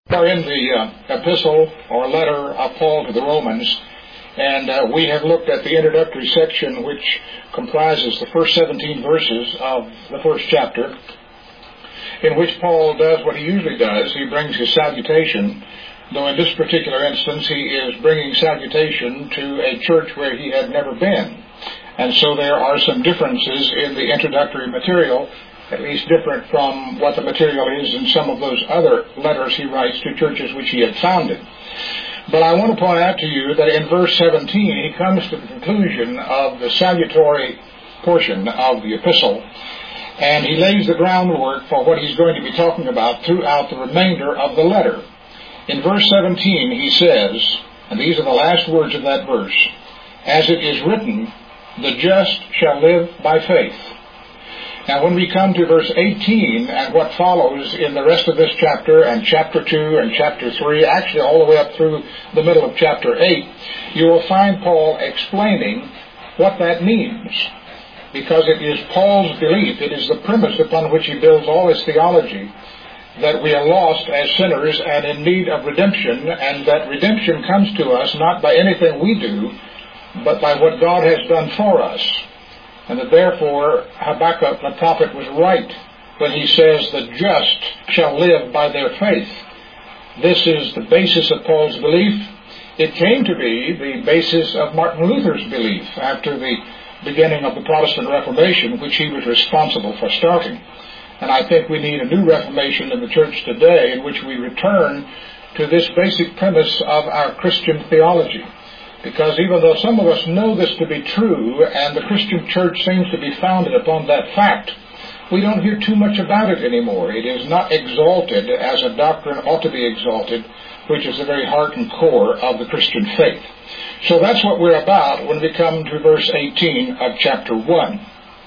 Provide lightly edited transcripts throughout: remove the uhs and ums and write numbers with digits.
We're in the epistle or letter of Paul to the Romans, and we have looked at the introductory section, which comprises the first 17 verses of the first chapter, in which Paul does what he usually does. He brings his salutation, though in this particular instance he is bringing salutation to a church where he had never been. And so there are some differences in the introductory material, at least different from what the material is in some of those other letters he writes to churches which he had founded. But I want to point out to you that in verse 17 he comes to the conclusion of the salutatory portion of the epistle, and he lays the groundwork for what he's going to be talking about throughout the remainder of the letter. In verse 17 he says, and these are the last words of that verse, "As it is written, the just shall live by faith." Now when we come to verse 18 and what follows in the rest of this chapter and chapter 2 and chapter 3, actually all the way up through the middle of chapter 8, you will find Paul explaining what that means. Because it is Paul's belief, it is the premise upon which he builds all his theology, that we are lost as sinners and in need of redemption, and that redemption comes to us not by anything we do, but by what God has done for us. And that therefore Habakkuk the prophet was right when he says, "The just shall live by their faith." This is the basis of Paul's belief. It came to be the basis of Martin Luther's belief after the beginning of the Protestant Reformation, which he was responsible for starting. And I think we need a new Reformation in the church today in which we return to this basic premise of our Christian theology. Because even though some of us know this to be true, and the Christian church seems to be founded upon that fact, we don't hear too much about it anymore. It is not exalted as a doctrine ought to be exalted, which is the very heart and core of the Christian faith. So that's what we're about when we come to verse 18 of chapter 1.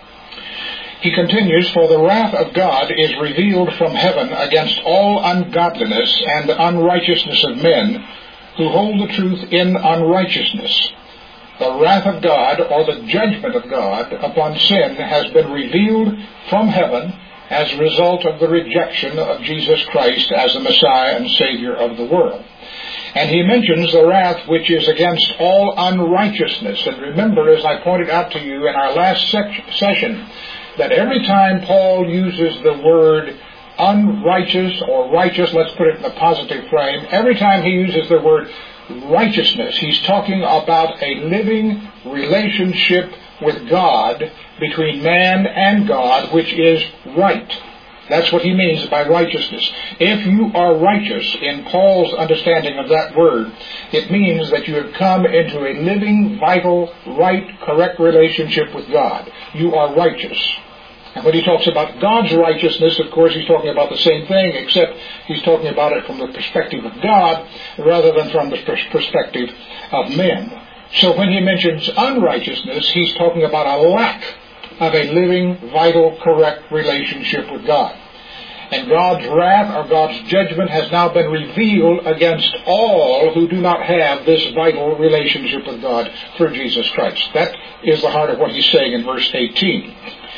He continues, "For the wrath of God is revealed from heaven against all ungodliness and unrighteousness of men, who hold the truth in unrighteousness. The wrath of God, or the judgment of God upon sin, has been revealed from heaven as a result of the rejection of Jesus Christ as the Messiah and Savior of the world." And he mentions the wrath which is against all unrighteousness. And remember, as I pointed out to you in our last session, that every time Paul uses the word unrighteous or righteous, let's put it in the positive frame, every time he uses the word righteousness, he's talking about a living relationship with God, between man and God, which is right. That's what he means by righteousness. If you are righteous, in Paul's understanding of that word, it means that you have come into a living, vital, right, correct relationship with God. You are righteous. And when he talks about God's righteousness, of course, he's talking about the same thing, except he's talking about it from the perspective of God rather than from the perspective of men. So when he mentions unrighteousness, he's talking about a lack of a living, vital, correct relationship with God. And God's wrath or God's judgment has now been revealed against all who do not have this vital relationship with God through Jesus Christ. That is the heart of what he's saying in verse 18.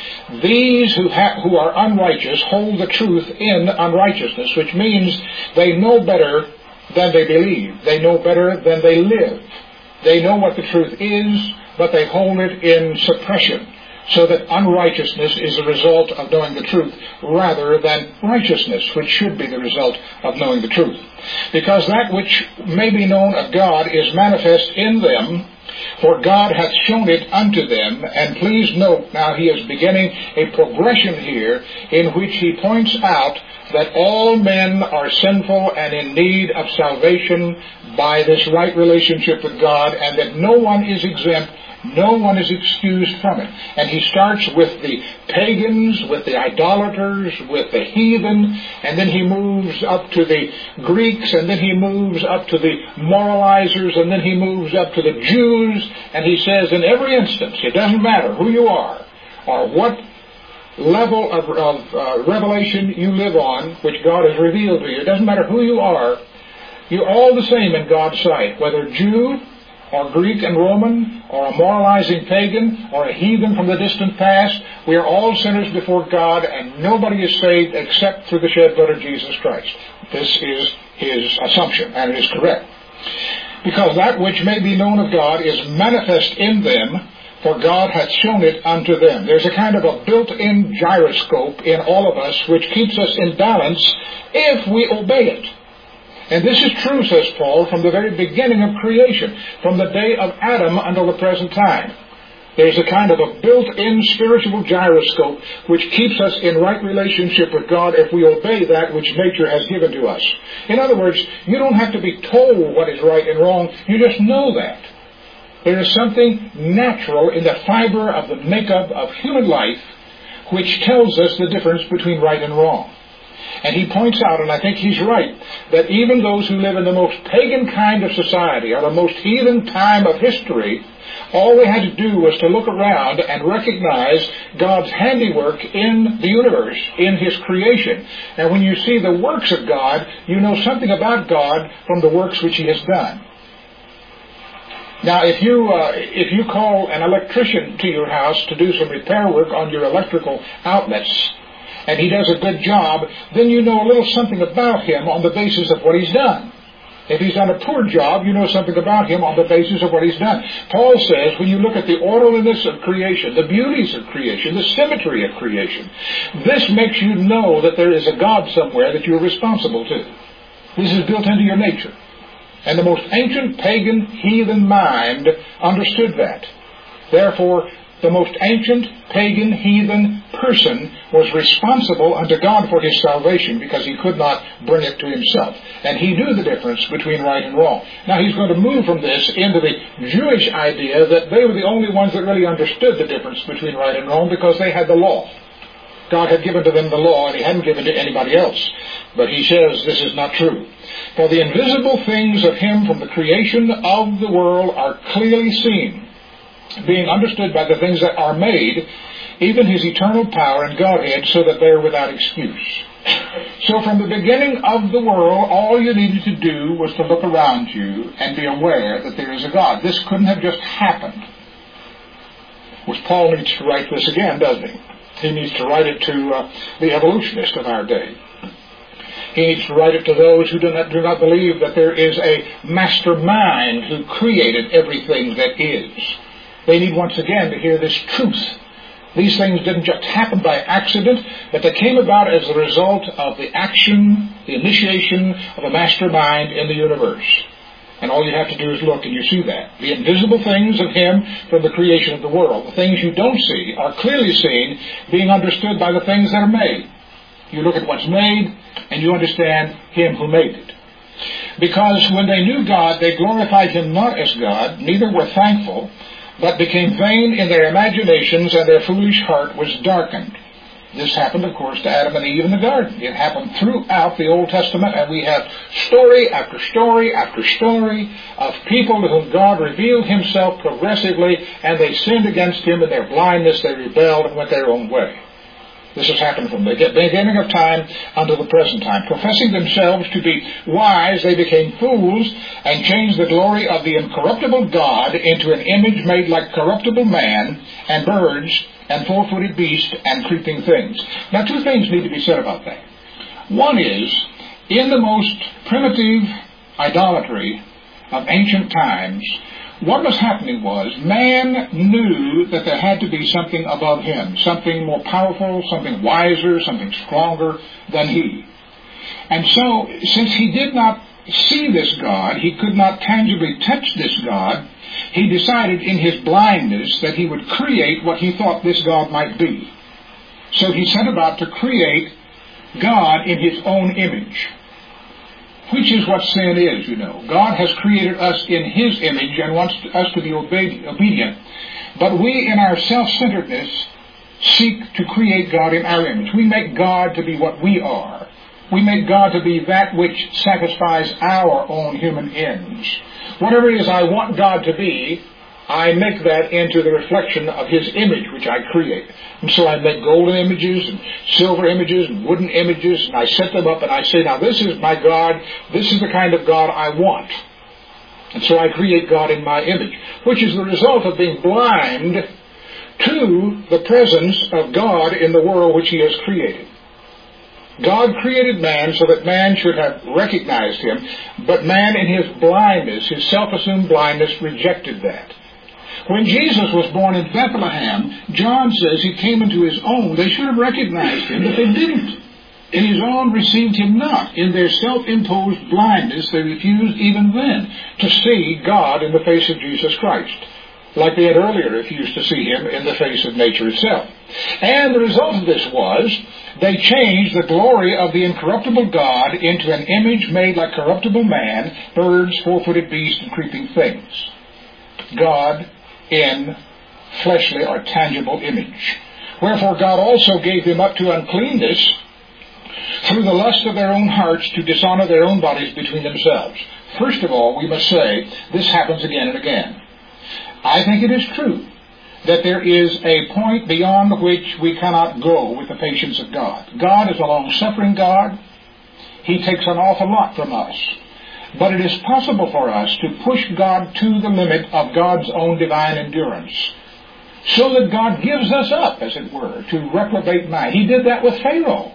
These who are unrighteous hold the truth in unrighteousness, which means they know better than they believe. They know better than they live. They know what the truth is, but they hold it in suppression, so that unrighteousness is a result of knowing the truth rather than righteousness, which should be the result of knowing the truth. Because that which may be known of God is manifest in them, for God hath shown it unto them. And please note, now he is beginning a progression here in which he points out that all men are sinful and in need of salvation by this right relationship with God, and that no one is exempt, no one is excused from it. And he starts with the pagans, with the idolaters, with the heathen, and then he moves up to the Greeks, and then he moves up to the moralizers, and then he moves up to the Jews, and he says in every instance, it doesn't matter who you are or what level of revelation you live on, which God has revealed to you, it doesn't matter who you are, you're all the same in God's sight, whether Jew or Greek and Roman, or a moralizing pagan, or a heathen from the distant past. We are all sinners before God, and nobody is saved except through the shed blood of Jesus Christ. This is his assumption, and it is correct. Because that which may be known of God is manifest in them, for God hath shown it unto them. There's a kind of a built-in gyroscope in all of us which keeps us in balance if we obey it. And this is true, says Paul, from the very beginning of creation, from the day of Adam until the present time. There's a kind of a built-in spiritual gyroscope which keeps us in right relationship with God if we obey that which nature has given to us. In other words, you don't have to be told what is right and wrong. You just know that. There is something natural in the fiber of the makeup of human life which tells us the difference between right and wrong. And he points out, and I think he's right, that even those who live in the most pagan kind of society, or the most heathen time of history, all they had to do was to look around and recognize God's handiwork in the universe, in His creation. And when you see the works of God, you know something about God from the works which He has done. Now, if you call an electrician to your house to do some repair work on your electrical outlets, and he does a good job, then you know a little something about him on the basis of what he's done. If he's done a poor job, you know something about him on the basis of what he's done. Paul says, when you look at the orderliness of creation, the beauties of creation, the symmetry of creation, this makes you know that there is a God somewhere that you're responsible to. This is built into your nature. And the most ancient pagan heathen mind understood that. Therefore, the most ancient pagan heathen person was responsible unto God for his salvation because he could not bring it to himself. And he knew the difference between right and wrong. Now he's going to move from this into the Jewish idea that they were the only ones that really understood the difference between right and wrong because they had the law. God had given to them the law and He hadn't given to anybody else. But he says this is not true. For the invisible things of Him from the creation of the world are clearly seen, being understood by the things that are made, even His eternal power and Godhead, so that they are without excuse. So from the beginning of the world, all you needed to do was to look around you and be aware that there is a God. This couldn't have just happened. Which Paul needs to write this again, doesn't he? He needs to write it to the evolutionists of our day. He needs to write it to those who do not believe that there is a mastermind who created everything that is. They need once again to hear this truth. These things didn't just happen by accident, but they came about as the result of the action, the initiation of a mastermind in the universe. And all you have to do is look and you see that. The invisible things of Him from the creation of the world. The things you don't see are clearly seen, being understood by the things that are made. You look at what's made and you understand Him who made it. Because when they knew God, they glorified Him not as God, neither were thankful, but became vain in their imaginations, and their foolish heart was darkened. This happened, of course, to Adam and Eve in the garden. It happened throughout the Old Testament, and we have story after story after story of people to whom God revealed Himself progressively, and they sinned against Him in their blindness. They rebelled and went their own way. This has happened from the beginning of time unto the present time. Professing themselves to be wise, they became fools and changed the glory of the incorruptible God into an image made like corruptible man and birds and four-footed beasts and creeping things. Now, two things need to be said about that. One is, in the most primitive idolatry of ancient times, what was happening was man knew that there had to be something above him, something more powerful, something wiser, something stronger than he. And so, since he did not see this God, he could not tangibly touch this God, he decided in his blindness that he would create what he thought this God might be. So he set about to create God in His own image. Which is what sin is, you know. God has created us in His image and wants us to be obedient. But we, in our self-centeredness, seek to create God in our image. We make God to be what we are. We make God to be that which satisfies our own human ends. Whatever it is I want God to be, I make that into the reflection of His image, which I create. And so I make golden images and silver images and wooden images, and I set them up and I say, now this is my God, this is the kind of God I want. And so I create God in my image, which is the result of being blind to the presence of God in the world which He has created. God created man so that man should have recognized him, but man in his blindness, his self-assumed blindness, rejected that. When Jesus was born in Bethlehem, John says he came into his own. They should have recognized him, but they didn't. And his own received him not. In their self-imposed blindness, they refused even then to see God in the face of Jesus Christ, like they had earlier refused to see him in the face of nature itself. And the result of this was they changed the glory of the incorruptible God into an image made like corruptible man, birds, four-footed beasts, and creeping things. God in fleshly or tangible image. Wherefore God also gave them up to uncleanness through the lust of their own hearts, to dishonor their own bodies between themselves. First of all, we must say, this happens again and again. I think it is true that there is a point beyond which we cannot go with the patience of God. God is a long-suffering God. He takes an awful lot from us. But it is possible for us to push God to the limit of God's own divine endurance, so that God gives us up, as it were, to reprobate mind. He did that with Pharaoh.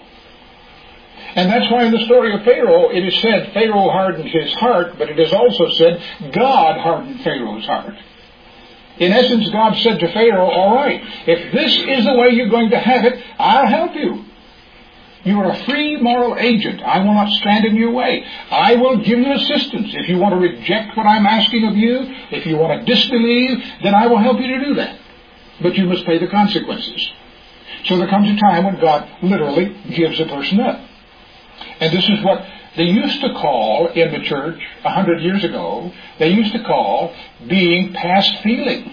And that's why in the story of Pharaoh, it is said Pharaoh hardened his heart, but it is also said God hardened Pharaoh's heart. In essence, God said to Pharaoh, all right, if this is the way you're going to have it, I'll help you. You are a free moral agent. I will not stand in your way. I will give you assistance. If you want to reject what I'm asking of you, if you want to disbelieve, then I will help you to do that. But you must pay the consequences. So there comes a time when God literally gives a person up. And this is what they used to call in the church 100 years ago, they used to call being past feeling.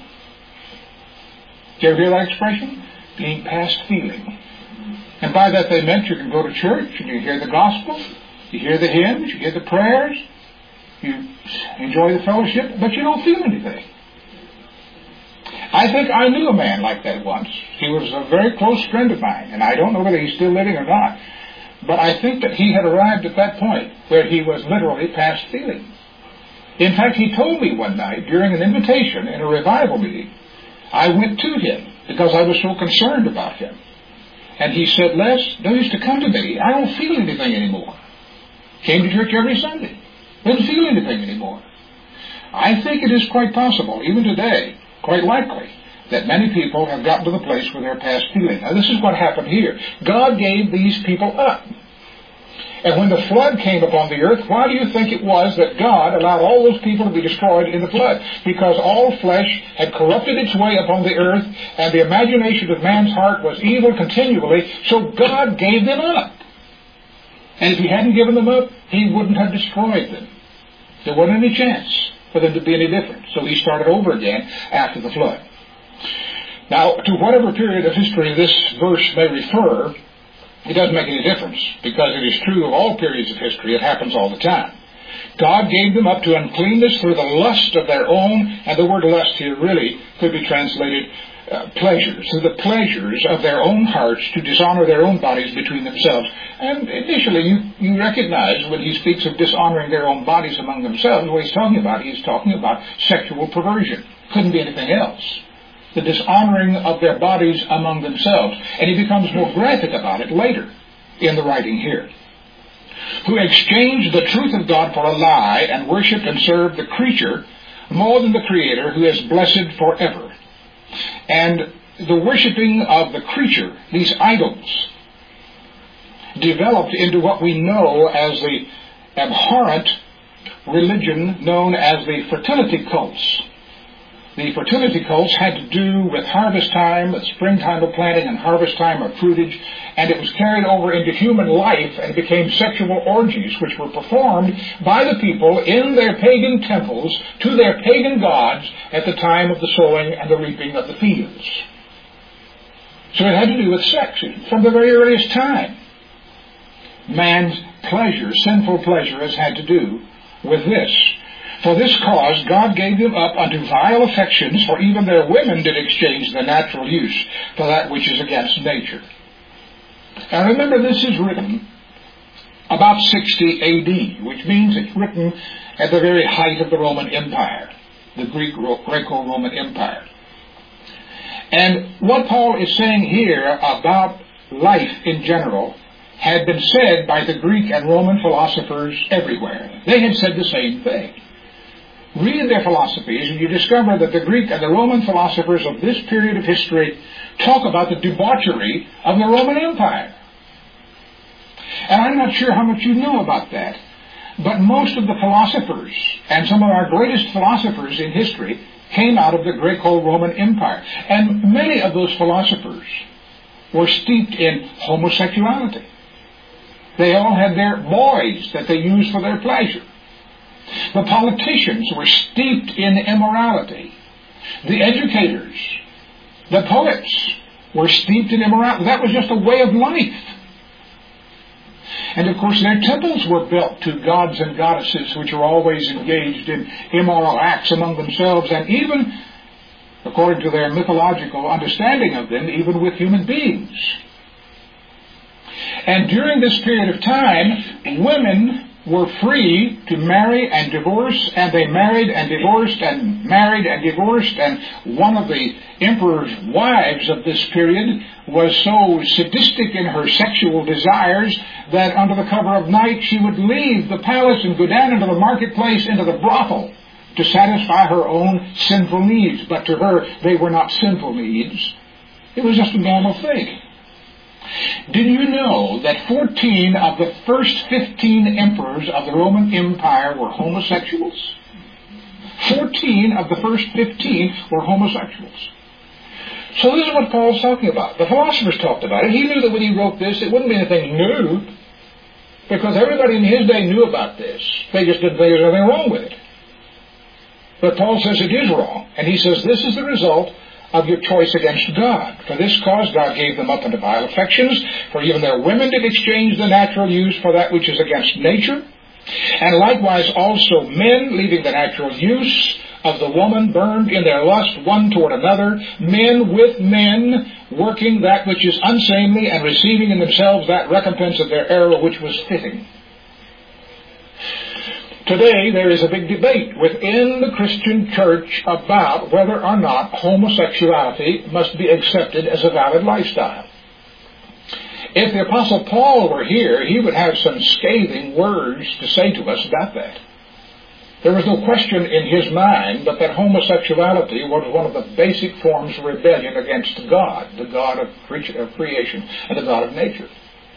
Did you ever hear that expression? Being past feeling. And by that they meant you can go to church and you hear the gospel, you hear the hymns, you hear the prayers, you enjoy the fellowship, but you don't feel anything. I think I knew a man like that once. He was a very close friend of mine, and I don't know whether he's still living or not. But I think that he had arrived at that point where he was literally past feeling. In fact, he told me one night during an invitation in a revival meeting, I went to him because I was so concerned about him. And he said, Les, don't used to come to me. I don't feel anything anymore. Came to church every Sunday. Didn't feel anything anymore. I think it is quite possible, even today, quite likely, that many people have gotten to the place where they're past feeling. Now, this is what happened here. God gave these people up. And when the flood came upon the earth, why do you think it was that God allowed all those people to be destroyed in the flood? Because all flesh had corrupted its way upon the earth, and the imagination of man's heart was evil continually, so God gave them up. And if he hadn't given them up, he wouldn't have destroyed them. There wasn't any chance for them to be any different. So he started over again after the flood. Now, to whatever period of history this verse may refer, it doesn't make any difference, because it is true of all periods of history. It happens all the time. God gave them up to uncleanness through the lust of their own, and the word lust here really could be translated pleasures, through the pleasures of their own hearts, to dishonor their own bodies between themselves. And initially you recognize when he speaks of dishonoring their own bodies among themselves, what he's talking about sexual perversion. Couldn't be anything else. The dishonoring of their bodies among themselves. And he becomes more graphic about it later in the writing here. Who exchanged the truth of God for a lie and worshipped and served the creature more than the Creator, who is blessed forever. And the worshipping of the creature, these idols, developed into what we know as the abhorrent religion known as the fertility cults. The fertility cults had to do with harvest time, springtime of planting, and harvest time of fruitage, and it was carried over into human life and became sexual orgies, which were performed by the people in their pagan temples to their pagan gods at the time of the sowing and the reaping of the fields. So it had to do with sex from the very earliest time. Man's pleasure, sinful pleasure, has had to do with this. For this cause God gave them up unto vile affections, for even their women did exchange their natural use for that which is against nature. Now remember, this is written about 60 A.D., which means it's written at the very height of the Roman Empire, the Greco-Roman Empire. And what Paul is saying here about life in general had been said by the Greek and Roman philosophers everywhere. They had said the same thing. Read their philosophies and you discover that the Greek and the Roman philosophers of this period of history talk about the debauchery of the Roman Empire. And I'm not sure how much you know about that, but most of the philosophers and some of our greatest philosophers in history came out of the Greco-Roman Empire. And many of those philosophers were steeped in homosexuality. They all had their boys that they used for their pleasure. The politicians were steeped in immorality. The educators, the poets were steeped in immorality. That was just a way of life. And of course their temples were built to gods and goddesses which were always engaged in immoral acts among themselves, and even, according to their mythological understanding of them, even with human beings. And during this period of time, women were free to marry and divorce, and they married and divorced and married and divorced, and one of the emperor's wives of this period was so sadistic in her sexual desires that under the cover of night she would leave the palace and go down into the marketplace, into the brothel, to satisfy her own sinful needs. But to her, they were not sinful needs. It was just a normal thing. Did you know that 14 of the first 15 emperors of the Roman Empire were homosexuals? 14 of the first 15 were homosexuals. So this is what Paul's talking about. The philosophers talked about it. He knew that when he wrote this, it wouldn't be anything new, because everybody in his day knew about this. They just didn't think there was anything wrong with it. But Paul says it is wrong. And he says this is the result of your choice against God. For this cause God gave them up unto vile affections, for even their women did exchange the natural use for that which is against nature. And likewise also men, leaving the natural use of the woman, burned in their lust one toward another, men with men, working that which is unseemly, and receiving in themselves that recompense of their error which was fitting. Today there is a big debate within the Christian church about whether or not homosexuality must be accepted as a valid lifestyle. If the Apostle Paul were here, he would have some scathing words to say to us about that. There was no question in his mind but that homosexuality was one of the basic forms of rebellion against God, the God of creation and the God of nature.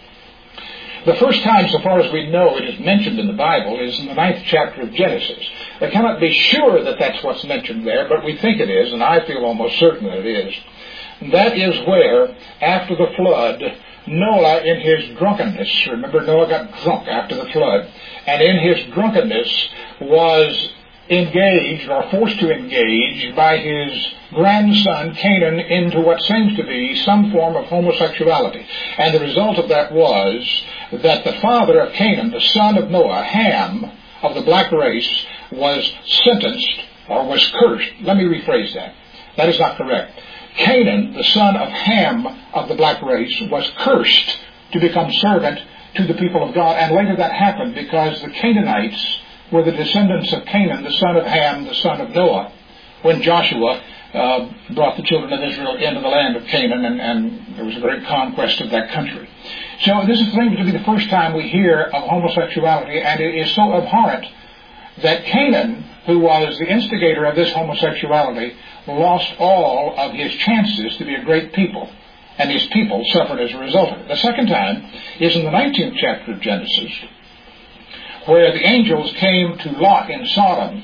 The first time, so far as we know, it is mentioned in the Bible is in the 9th chapter of Genesis. We cannot be sure that that's what's mentioned there, but we think it is, and I feel almost certain that it is. That is where, after the flood, Noah in his drunkenness, remember Noah got drunk after the flood, and in his drunkenness was engaged or forced to engage by his grandson Canaan into what seems to be some form of homosexuality. And the result of that was that the father of Canaan, the son of Noah, Ham, of the black race, was sentenced or was cursed. Let me rephrase that. That is not correct. Canaan, the son of Ham of the black race, was cursed to become servant to the people of God. And later that happened because the Canaanites were the descendants of Canaan, the son of Ham, the son of Noah, when Joshua brought the children of Israel into the land of Canaan, and there was a great conquest of that country. So this is going to be the first time we hear of homosexuality, and it is so abhorrent that Canaan, who was the instigator of this homosexuality, lost all of his chances to be a great people, and his people suffered as a result of it. The second time is in the 19th chapter of Genesis, where the angels came to Lot in Sodom,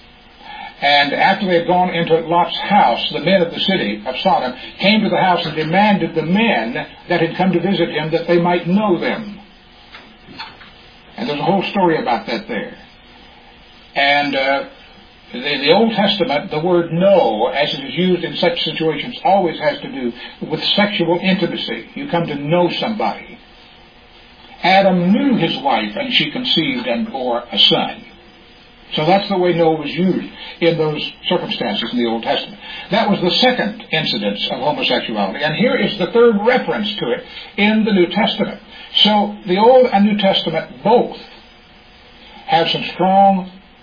and after they had gone into Lot's house, the men of the city of Sodom came to the house and demanded the men that had come to visit him that they might know them. And there's a whole story about that there. And the Old Testament, the word know, as it is used in such situations, always has to do with sexual intimacy. You come to know somebody. Adam knew his wife, and she conceived and bore a son. So that's the way Noah was used in those circumstances in the Old Testament. That was the second incidence of homosexuality. And here is the third reference to it in the New Testament. So the Old and New Testament both have some strong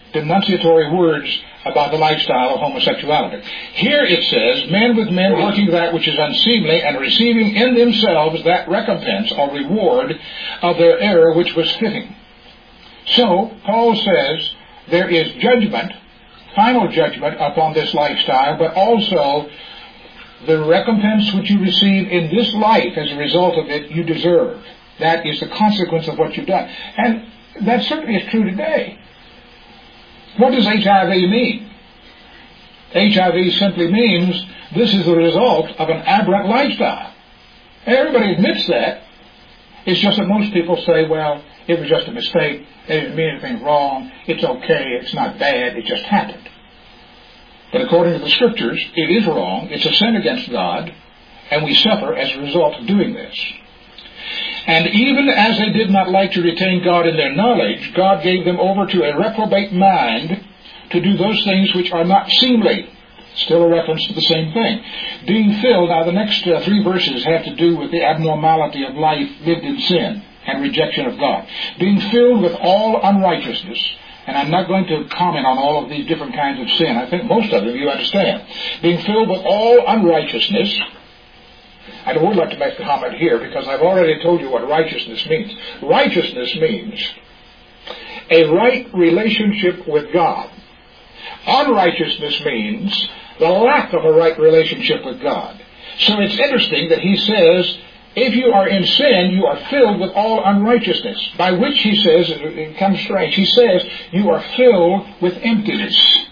denunciatory words about the lifestyle of homosexuality. Here it says, men with men working that which is unseemly and receiving in themselves that recompense or reward of their error which was fitting. So, Paul says, there is judgment, final judgment upon this lifestyle, but also the recompense which you receive in this life as a result of it, you deserve. That is the consequence of what you've done. And that certainly is true today. What does HIV mean? HIV simply means this is the result of an aberrant lifestyle. Everybody admits that. It's just that most people say, well, it was just a mistake. They didn't mean anything wrong. It's okay. It's not bad. It just happened. But according to the Scriptures, it is wrong. It's a sin against God, and we suffer as a result of doing this. And even as they did not like to retain God in their knowledge, God gave them over to a reprobate mind to do those things which are not seemly. Still a reference to the same thing. Being filled, now the next 3 verses have to do with the abnormality of life lived in sin and rejection of God. Being filled with all unrighteousness. And I'm not going to comment on all of these different kinds of sin. I think most of them you understand. Being filled with all unrighteousness. I would like to make a comment here because I've already told you what righteousness means. Righteousness means a right relationship with God. Unrighteousness means the lack of a right relationship with God. So it's interesting that he says, if you are in sin, you are filled with all unrighteousness. By which he says, it comes strange, he says, you are filled with emptiness.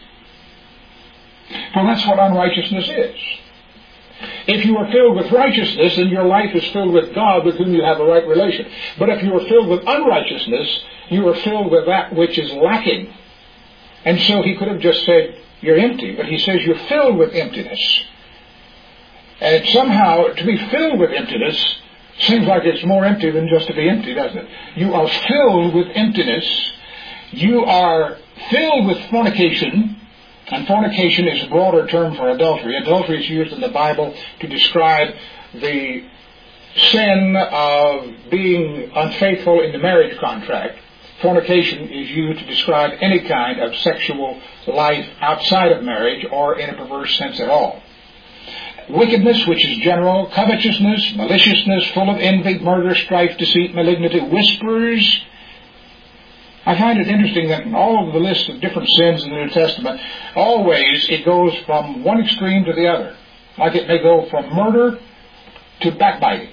Well, that's what unrighteousness is. If you are filled with righteousness, then your life is filled with God with whom you have a right relation. But if you are filled with unrighteousness, you are filled with that which is lacking. And so he could have just said, you're empty, but he says you're filled with emptiness. And somehow, to be filled with emptiness seems like it's more empty than just to be empty, doesn't it? You are filled with emptiness. You are filled with fornication. And fornication is a broader term for adultery. Adultery is used in the Bible to describe the sin of being unfaithful in the marriage contract. Fornication is used to describe any kind of sexual life outside of marriage or in a perverse sense at all. Wickedness, which is general, covetousness, maliciousness, full of envy, murder, strife, deceit, malignity, whispers. I find it interesting that in all of the list of different sins in the New Testament, always it goes from one extreme to the other. Like it may go from murder to backbiting.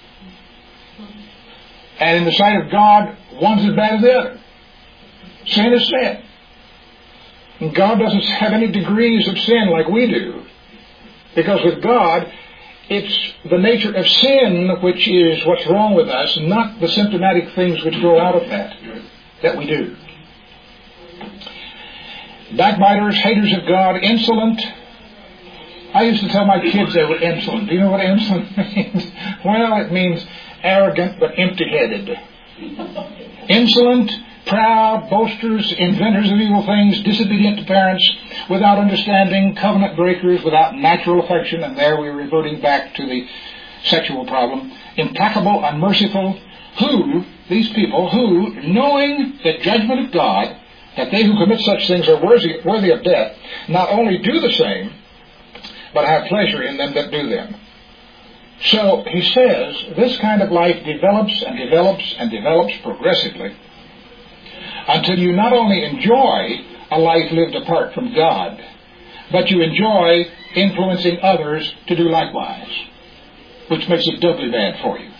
And in the sight of God, one's as bad as the other. Sin is sin. And God doesn't have any degrees of sin like we do. Because with God, it's the nature of sin which is what's wrong with us, not the symptomatic things which grow out of that we do. Backbiters, haters of God, insolent. I used to tell my kids they were insolent. Do you know what insolent means? Well, it means arrogant but empty-headed. Insolent, proud, boasters, inventors of evil things, disobedient to parents, without understanding, covenant breakers, without natural affection, and there we're reverting back to the sexual problem, implacable, unmerciful, who, these people, who, knowing the judgment of God, that they who commit such things are worthy of death, not only do the same, but have pleasure in them that do them. So, he says, this kind of life develops and develops and develops progressively until you not only enjoy a life lived apart from God, but you enjoy influencing others to do likewise, which makes it doubly bad for you.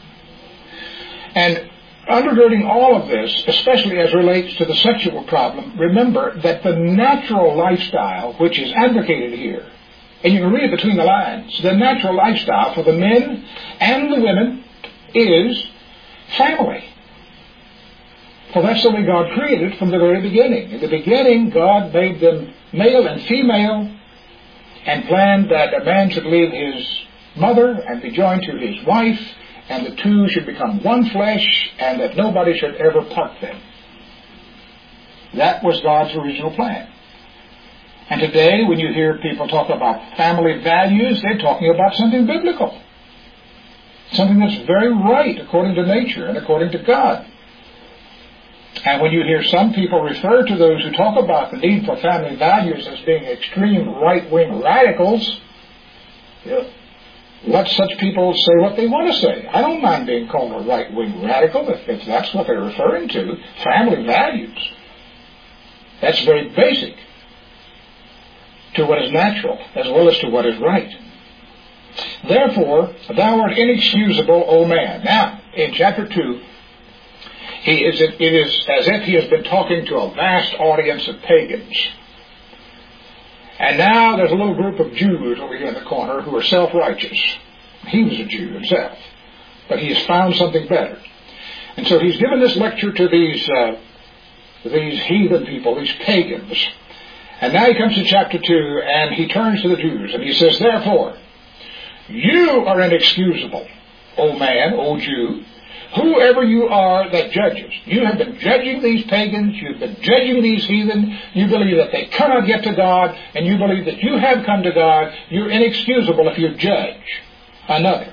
And undergirding all of this, especially as relates to the sexual problem, remember that the natural lifestyle, which is advocated here, and you can read it between the lines, the natural lifestyle for the men and the women is family. For that's the way God created from the very beginning. In the beginning, God made them male and female and planned that a man should leave his mother and be joined to his wife, and the two should become one flesh, and that nobody should ever part them. That was God's original plan. And today, when you hear people talk about family values, they're talking about something biblical. Something that's very right according to nature and according to God. And when you hear some people refer to those who talk about the need for family values as being extreme right-wing radicals, let such people say what they want to say. I don't mind being called a right-wing radical if that's what they're referring to. Family values. That's very basic to what is natural as well as to what is right. Therefore, thou art inexcusable, O man. Now, in chapter 2, it is as if he has been talking to a vast audience of pagans. And now there's a little group of Jews over here in the corner who are self-righteous. He was a Jew himself, but he has found something better. And so he's given this lecture to these heathen people, these pagans. And now he comes to chapter 2, and he turns to the Jews, and he says, therefore, you are inexcusable, O man, O Jew, whoever you are that judges. You have been judging these pagans, you've been judging these heathen, you believe that they cannot get to God, and you believe that you have come to God. You're inexcusable if you judge another.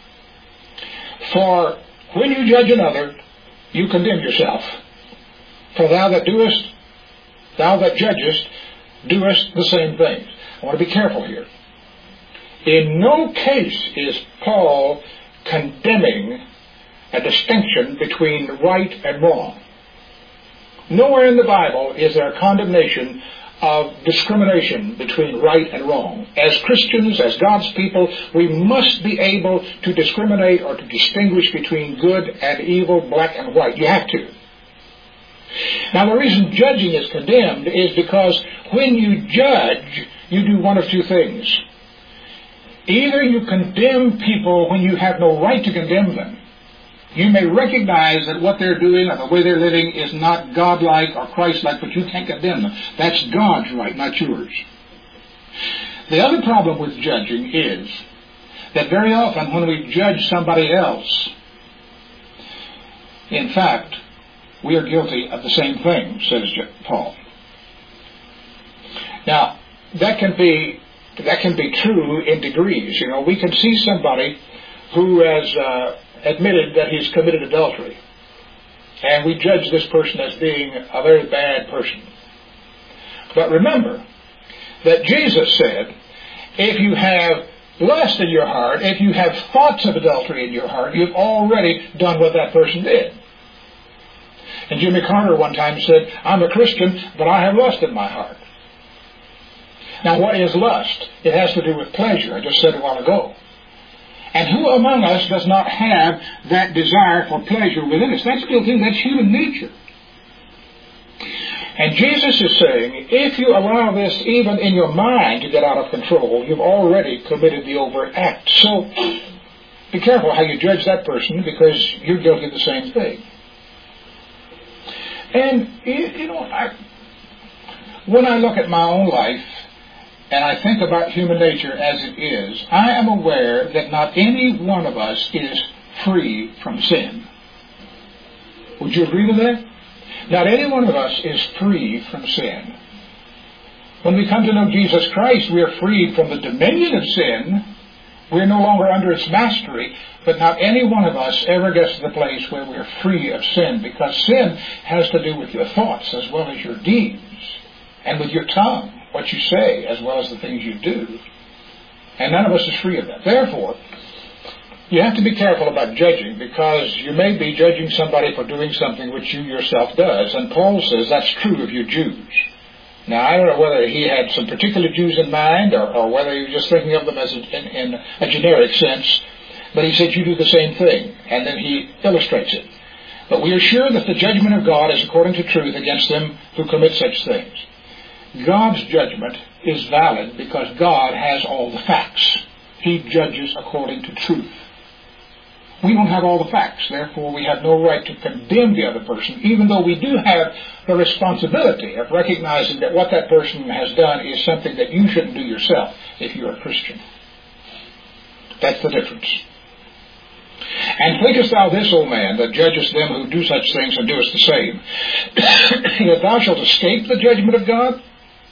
For when you judge another, you condemn yourself. For thou that judgest, doest the same things. I want to be careful here. In no case is Paul condemning a distinction between right and wrong. Nowhere in the Bible is there a condemnation of discrimination between right and wrong. As Christians, as God's people, we must be able to discriminate or to distinguish between good and evil, black and white. You have to. Now, the reason judging is condemned is because when you judge, you do one of two things. Either you condemn people when you have no right to condemn them. You may recognize that what they're doing or the way they're living is not godlike or Christ-like, but you can't condemn them. That's God's right, not yours. The other problem with judging is that very often when we judge somebody else, in fact, we are guilty of the same thing, says Paul. Now, that can be true in degrees. You know, we can see somebody who has admitted that he's committed adultery, and we judge this person as being a very bad person. But remember that Jesus said, if you have lust in your heart, if you have thoughts of adultery in your heart, you've already done what that person did. And Jimmy Carter one time said, I'm a Christian, but I have lust in my heart. Now, what is lust? It has to do with pleasure. I just said a while ago. And who among us does not have that desire for pleasure within us? That's built in. That's human nature. And Jesus is saying, if you allow this even in your mind to get out of control, you've already committed the overt act. So be careful how you judge that person, because you're guilty of the same thing. And, when I look at my own life, and I think about human nature as it is, I am aware that not any one of us is free from sin. Would you agree with that? Not any one of us is free from sin. When we come to know Jesus Christ, we are freed from the dominion of sin. We're no longer under its mastery, but not any one of us ever gets to the place where we're free of sin, because sin has to do with your thoughts as well as your deeds, and with your tongue, what you say, as well as the things you do. And none of us is free of that. Therefore, you have to be careful about judging, because you may be judging somebody for doing something which you yourself does. And Paul says that's true of you Jews. Now, I don't know whether he had some particular Jews in mind, or whether he was just thinking of them as in a generic sense. But he said you do the same thing. And then he illustrates it. But we are sure that the judgment of God is according to truth against them who commit such things. God's judgment is valid because God has all the facts. He judges according to truth. We don't have all the facts, therefore we have no right to condemn the other person, even though we do have the responsibility of recognizing that what that person has done is something that you shouldn't do yourself if you're a Christian. That's the difference. And thinkest thou this, O man, that judgest them who do such things and doest the same, that thou shalt escape the judgment of God?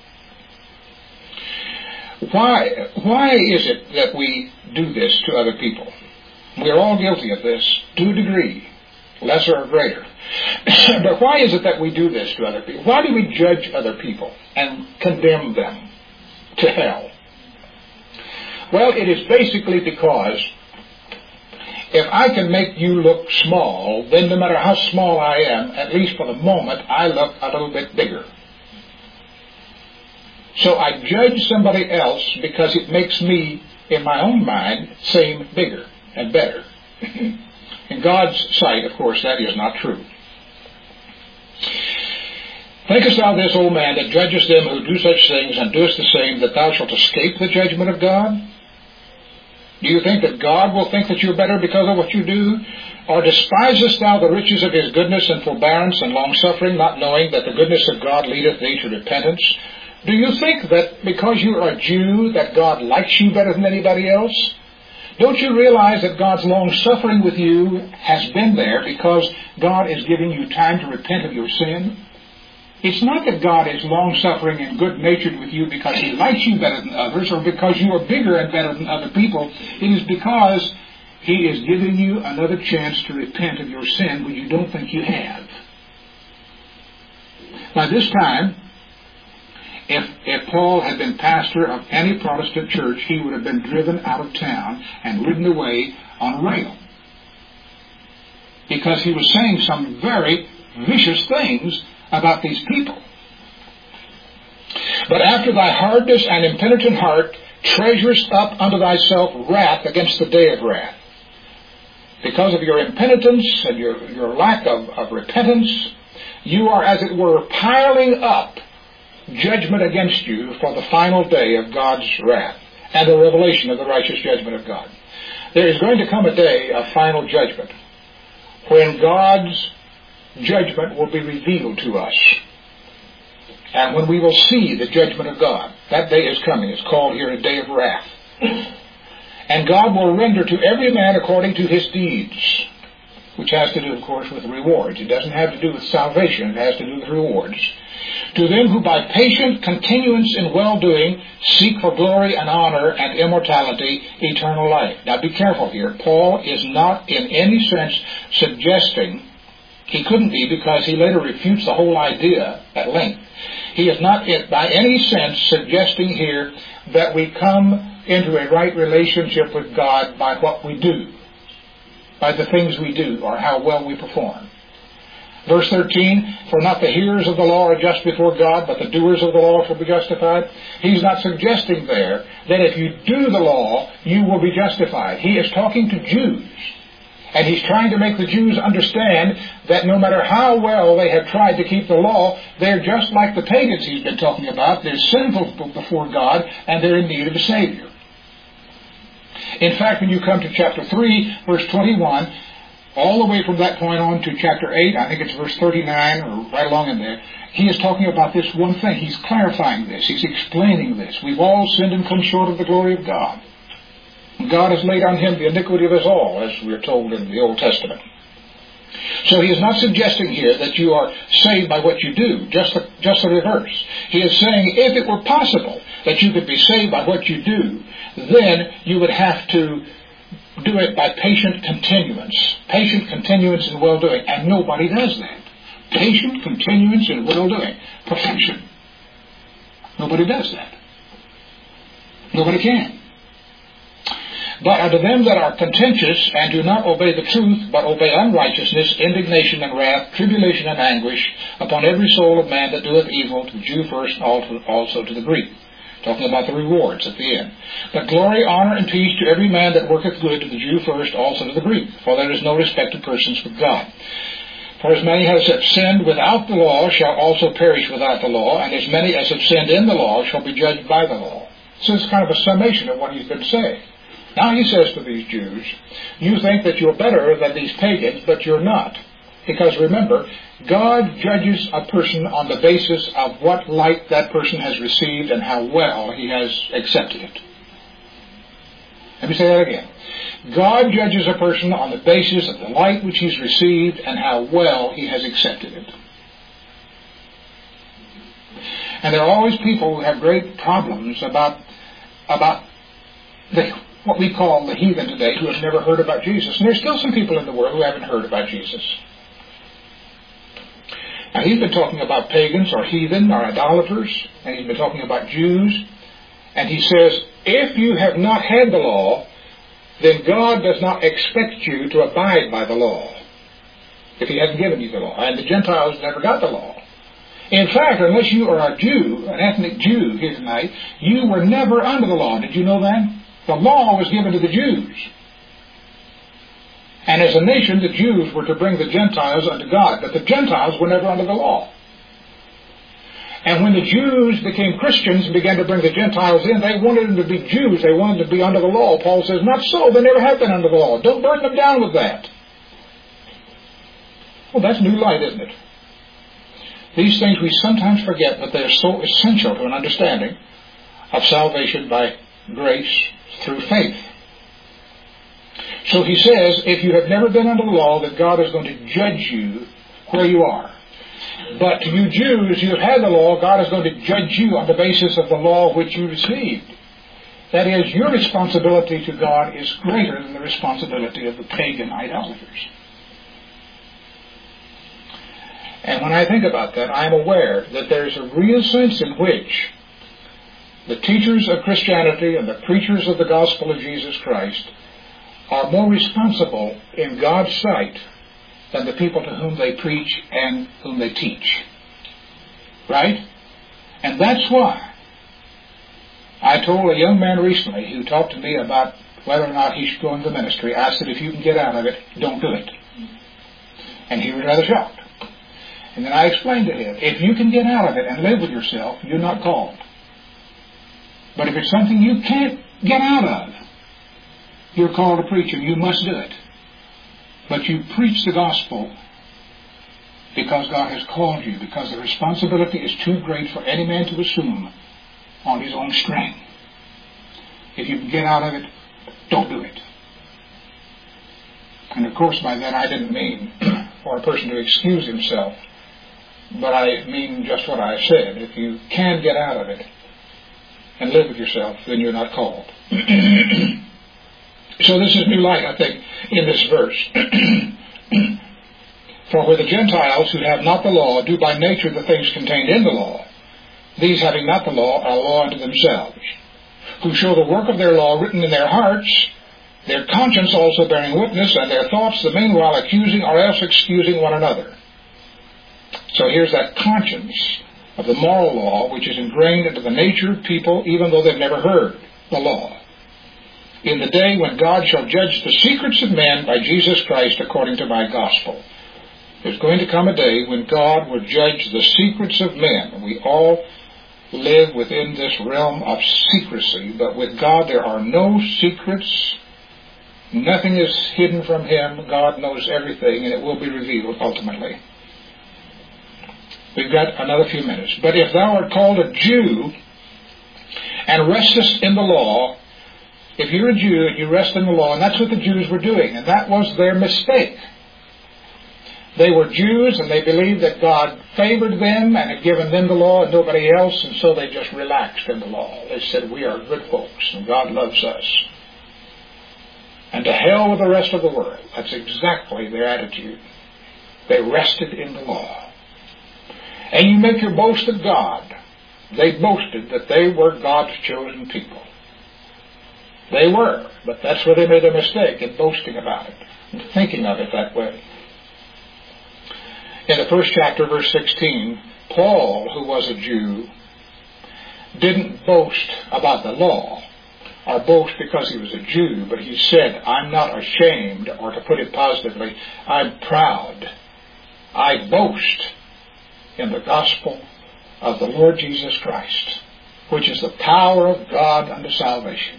Why is it that we do this to other people? We are all guilty of this to a degree. lesser or greater. But why is it that we do this to other people? Why do we judge other people and condemn them to hell? Well, it is basically because if I can make you look small, then no matter how small I am, at least for the moment, I look a little bit bigger. So I judge somebody else because it makes me, in my own mind, seem bigger and better. In God's sight, of course, that is not true. Thinkest thou this, O man, that judgest them who do such things, and doest the same, that thou shalt escape the judgment of God? Do you think that God will think that you're better because of what you do? Or despisest thou the riches of his goodness and forbearance and longsuffering, not knowing that the goodness of God leadeth thee to repentance? Do you think that because you are a Jew that God likes you better than anybody else? Don't you realize that God's long-suffering with you has been there because God is giving you time to repent of your sin? It's not that God is long-suffering and good-natured with you because he likes you better than others or because you are bigger and better than other people. It is because he is giving you another chance to repent of your sin when you don't think you have. By this time, if Paul had been pastor of any Protestant church, he would have been driven out of town and ridden away on a rail. Because he was saying some very vicious things about these people. But after thy hardness and impenitent heart treasurest up unto thyself wrath against the day of wrath. Because of your impenitence and your lack of repentance, you are, as it were, piling up judgment against you for the final day of God's wrath and the revelation of the righteous judgment of God. There is going to come a day of final judgment when God's judgment will be revealed to us. And when we will see the judgment of God, that day is coming. It's called here a day of wrath. And God will render to every man according to his deeds, which has to do, of course, with rewards. It doesn't have to do with salvation. It has to do with rewards. To them who by patient continuance in well-doing seek for glory and honor and immortality, eternal life. Now be careful here. Paul is not in any sense suggesting, he couldn't be because he later refutes the whole idea at length. He is not by any sense suggesting here that we come into a right relationship with God by what we do, by the things we do, or how well we perform. Verse 13, for not the hearers of the law are just before God, but the doers of the law shall be justified. He's not suggesting there that if you do the law, you will be justified. He is talking to Jews. And he's trying to make the Jews understand that no matter how well they have tried to keep the law, they're just like the pagans he's been talking about. They're sinful before God, and they're in need of a Savior. In fact, when you come to chapter 3, verse 21, all the way from that point on to chapter 8, I think it's verse 39 or right along in there, he is talking about this one thing. He's clarifying this. He's explaining this. We've all sinned and come short of the glory of God. God has laid on him the iniquity of us all, as we're told in the Old Testament. So he is not suggesting here that you are saved by what you do, just the reverse. He is saying if it were possible that you could be saved by what you do, then you would have to do it by patient continuance in well-doing. And nobody does that. Patient continuance in well-doing. Perfection. Nobody does that. Nobody can. But unto them that are contentious and do not obey the truth, but obey unrighteousness, indignation and wrath, tribulation and anguish, upon every soul of man that doeth evil, to the Jew first, also to the Greek. Talking about the rewards at the end. But glory, honor, and peace to every man that worketh good, to the Jew first, also to the Greek. For there is no respect of persons with God. For as many as have sinned without the law shall also perish without the law, and as many as have sinned in the law shall be judged by the law. So it's kind of a summation of what he's been saying. Now he says to these Jews, you think that you're better than these pagans, but you're not. Because remember, God judges a person on the basis of what light that person has received and how well he has accepted it. Let me say that again. God judges a person on the basis of the light which he's received and how well he has accepted it. And there are always people who have great problems about what we call the heathen today who have never heard about Jesus. And there's still some people in the world who haven't heard about Jesus. Now, he's been talking about pagans or heathen or idolaters, and he's been talking about Jews. And he says, if you have not had the law, then God does not expect you to abide by the law, if he hasn't given you the law. And the Gentiles never got the law. In fact, unless you are a Jew, an ethnic Jew here tonight, you were never under the law. Did you know that? The law was given to the Jews. And as a nation, the Jews were to bring the Gentiles unto God. But the Gentiles were never under the law. And when the Jews became Christians and began to bring the Gentiles in, they wanted them to be Jews. They wanted to be under the law. Paul says, not so. They never have been under the law. Don't burden them down with that. Well, that's new light, isn't it? These things we sometimes forget, but they are so essential to an understanding of salvation by grace through faith. So he says, if you have never been under the law, that God is going to judge you where you are. But to you Jews, you have had the law, God is going to judge you on the basis of the law which you received. That is, your responsibility to God is greater than the responsibility of the pagan idolaters. And when I think about that, I am aware that there is a real sense in which the teachers of Christianity and the preachers of the gospel of Jesus Christ are more responsible in God's sight than the people to whom they preach and whom they teach. Right? And that's why I told a young man recently who talked to me about whether or not he should go into the ministry, I said, if you can get out of it, don't do it. And he was rather shocked. And then I explained to him, if you can get out of it and live with yourself, you're not called. But if it's something you can't get out of, you're called to preach, and you must do it. But you preach the gospel because God has called you, because the responsibility is too great for any man to assume on his own strength. If you can get out of it, don't do it. And of course by that I didn't mean for a person to excuse himself, but I mean just what I said. If you can get out of it and live with yourself, then you're not called. So this is new light, I think, in this verse. For where the Gentiles who have not the law do by nature the things contained in the law, these having not the law are a law unto themselves, who show the work of their law written in their hearts, their conscience also bearing witness, and their thoughts the meanwhile accusing or else excusing one another. So here's that conscience of the moral law, which is ingrained into the nature of people, even though they've never heard the law. In the day when God shall judge the secrets of men by Jesus Christ according to my gospel. There's going to come a day when God will judge the secrets of men. We all live within this realm of secrecy, but with God there are no secrets. Nothing is hidden from Him. God knows everything, and it will be revealed ultimately. We've got another few minutes. But if thou art called a Jew and restest in the law, if you're a Jew and you rest in the law, and that's what the Jews were doing, and that was their mistake. They were Jews, and they believed that God favored them and had given them the law and nobody else, and so they just relaxed in the law. They said, we are good folks, and God loves us. And to hell with the rest of the world. That's exactly their attitude. They rested in the law. And you make your boast of God. They boasted that they were God's chosen people. They were, but that's where they made a mistake, in boasting about it, and thinking of it that way. In the first chapter, verse 16, Paul, who was a Jew, didn't boast about the law, or boast because he was a Jew, but he said, I'm not ashamed, or to put it positively, I'm proud. I boast in the gospel of the Lord Jesus Christ, which is the power of God unto salvation.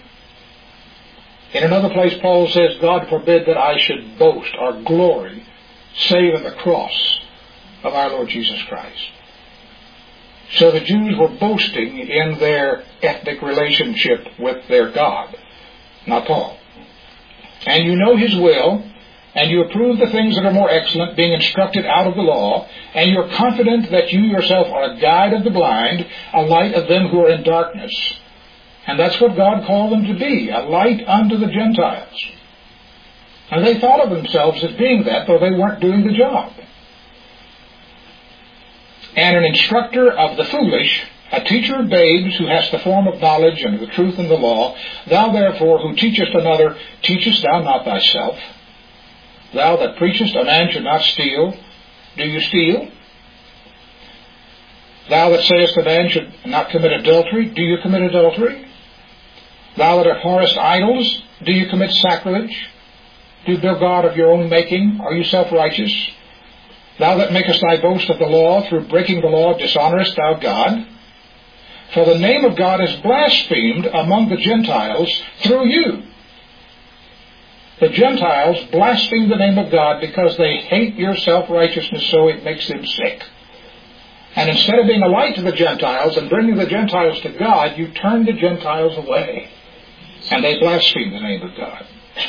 In another place, Paul says, God forbid that I should boast or glory, save in the cross of our Lord Jesus Christ. So the Jews were boasting in their ethnic relationship with their God, not Paul. And you know His will, and you approve the things that are more excellent, being instructed out of the law, and you're confident that you yourself are a guide of the blind, a light of them who are in darkness. And that's what God called them to be, a light unto the Gentiles. And they thought of themselves as being that, though they weren't doing the job. and an instructor of the foolish, a teacher of babes, who hast the form of knowledge and of the truth and the law. Thou therefore, who teachest another, teachest thou not thyself? Thou that preachest a man should not steal, do you steal? Thou that sayest a man should not commit adultery, do you commit adultery? Thou that abhorrest idols, do you commit sacrilege? Do you build God of your own making? Are you self-righteous? Thou that makest thy boast of the law, through breaking the law dishonourest thou God? For the name of God is blasphemed among the Gentiles through you. The Gentiles blaspheme the name of God because they hate your self-righteousness, so it makes them sick. And instead of being a light to the Gentiles and bringing the Gentiles to God, you turn the Gentiles away. And they blaspheme the name of God.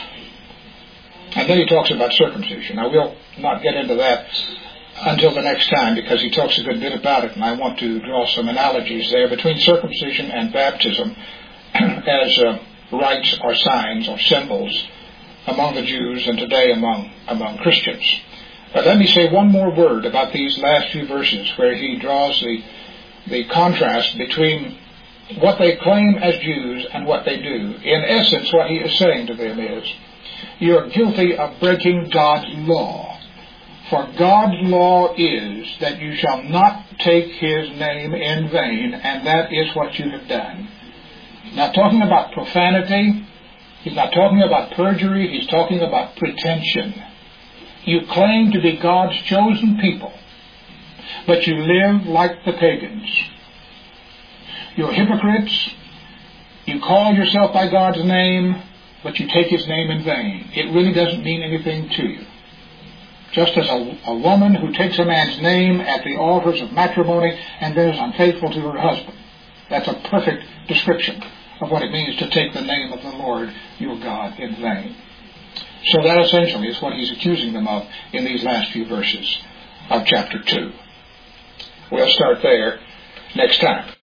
And then he talks about circumcision. Now, we'll not get into that until the next time, because he talks a good bit about it, and I want to draw some analogies there between circumcision and baptism as rites or signs or symbols among the Jews and today among Christians. But let me say one more word about these last few verses where he draws the contrast between what they claim as Jews and what they do. In essence, what he is saying to them is, you're guilty of breaking God's law. For God's law is that you shall not take His name in vain, and that is what you have done. He's not talking about profanity. He's not talking about perjury. He's talking about pretension. You claim to be God's chosen people, but you live like the pagans. You're hypocrites. You call yourself by God's name, but you take His name in vain. It really doesn't mean anything to you. Just as a woman who takes a man's name at the altars of matrimony and then is unfaithful to her husband. That's a perfect description of what it means to take the name of the Lord your God in vain. So that essentially is what he's accusing them of in these last few verses of chapter 2. We'll start there next time.